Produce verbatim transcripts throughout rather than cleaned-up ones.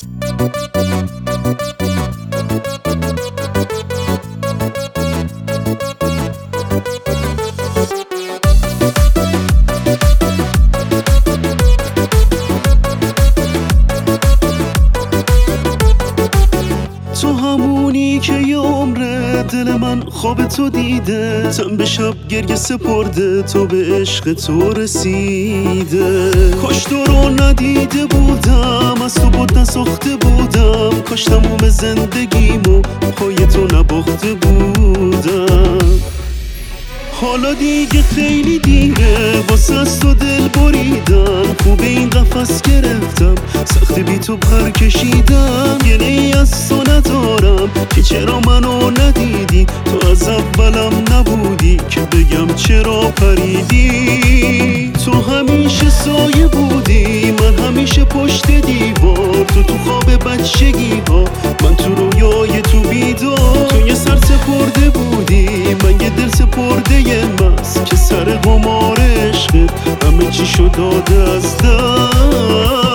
تو همونی که یه عمره دل من خواب تو دیده، تن به شب گریه سپرده، تو به عشق تو رسیده. کاش تو رو ندیده بودم، از تو بود نساخته بودم، کاش تموم زندگیمو پای تو نباخته بودم. حالا دیگه خیلی دیره واسه از تو دل بریدم، خوب این قفس گرفتم، سخت بی تو پر کشیدم. گله ای از تو ندارم که چرا منو ندیدی، تو از اولم نبودی که بگم چرا پریدی. تو همیشه سایه بودی، من همیشه پشت دیوار، تو تو خواب بچگی ها، من تو رویای تو بیدار. تو یه سر سپرده بودی، من یه دل سپرده یه مست، که سر قمار عشقت همه چی شو داده از دست.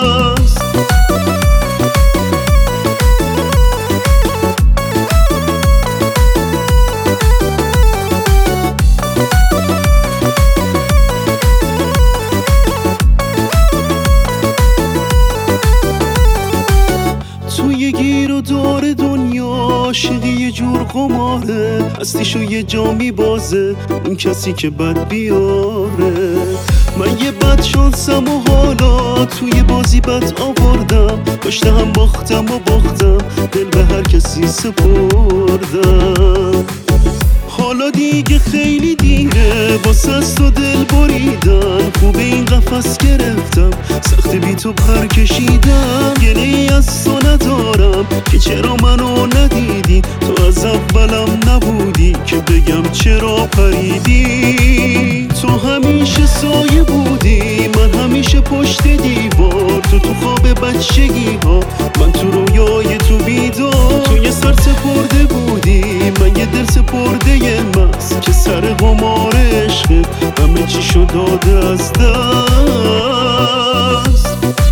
توی گیر و دار دنیا عاشقی یه جور قماره، هستیشو یه جا میبازه اون کسی که بد بیاره. من یه بد شانسم و حالا توی بازی بد آوردم، داشته هم باختم و باختم، دل به هر کسی سپردم. حالا دیگه خیلی دیره واسه از تو دل بریدم، خوب این قفس گرفتم، سخت بی تو پر کشیدم. گله ای از تو ندارم که چرا منو ندیدی، تو از اولم نبودی که بگم چرا پریدی. تو همیشه سایه بودی، من همیشه پشت دیوار، تو تو خواب بچگی ها، من تو رویای تو بیدار. تو یه سر سپرده بودی، من یه دل سپرده یه مست، که سر قمار عشقت همه چی شو داده از دست.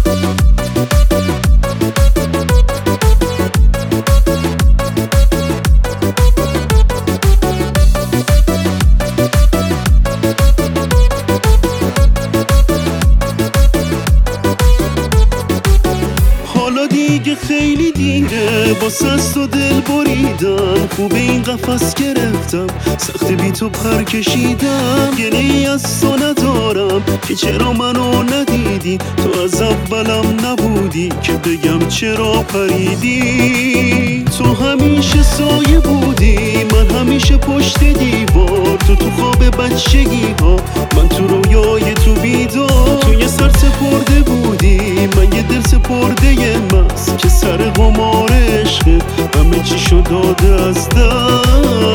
حالا دیگه خیلی دیره واسه از تو دل بریدم، خوب این قفس گرفتم، سخت بی تو پر کشیدم. گله ای از تو ندارم که چرا منو ندیدی، تو از اولم نبودی که بگم چرا پریدی. تو همیشه سایه بودی، من همیشه پشت دیوار، تو تو خواب بچگی ها، من تو رویای تو بیدار. تو یه سر سپرده بودی، من یه دل سپرده یه مست، که سر قمار عشقت همه چی شو داده از دست.